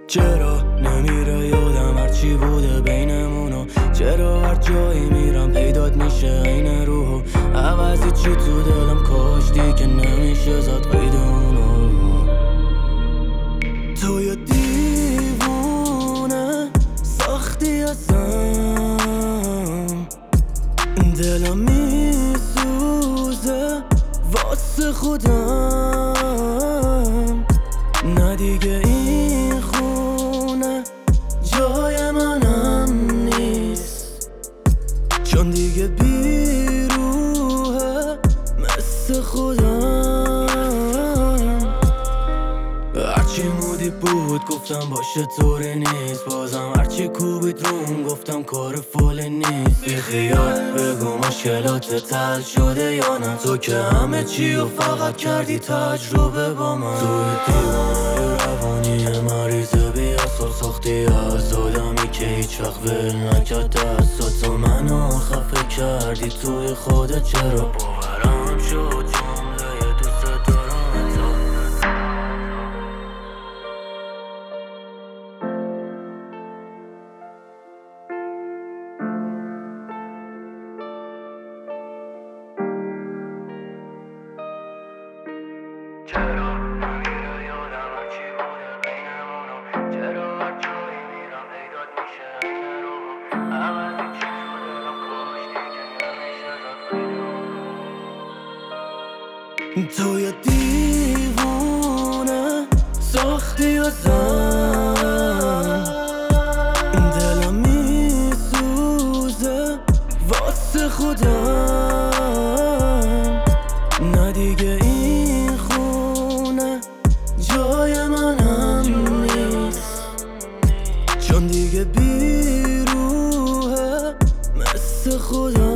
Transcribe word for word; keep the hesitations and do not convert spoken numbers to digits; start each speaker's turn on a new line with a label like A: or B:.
A: چرا نمیره یادم هرچی بوده بینمونو؟ چرا هر جایی میرم پیدات میشه عین روحو؟ عوضی چی تو دلم کاشتی که نمیشه زد قید اونو. تو یه دیوونه ساختی ازم، دلم میسوزه واسه خودم. نه دیگه این خونه جای منم نیست، چون دیگه بیروحه مثل خودم. هرچی مودی بود گفتم باشه طوری نیست، بازم هرچی کوبید روم گفتم کار فول نیست. بی خیال بگو مشکلات حل شده یا نه؟ تو که همه چی رو فقط کردی تجربه با من. توی دیوانه روانی مریض بیاسا ساختی از آدمی که هیچ وقت ول نکرد دستاتو منو خفه کردی توی خودت. چرا باورم شد جمله دوست دارم تو؟ چرا نمیره یادم هرچی بوده بینمونو؟ چرا هر جایی میرم پیدات میشه عین روحو؟ عوضی چی تو دلم کاشتی که نمیشه زد قید اونو. تو یه دیوونه ساختی ازم، دلم میسوزه واسه خودم. نه دیگه این خونه جای منم نیست، چون دیگه بیروحه مثل خودم.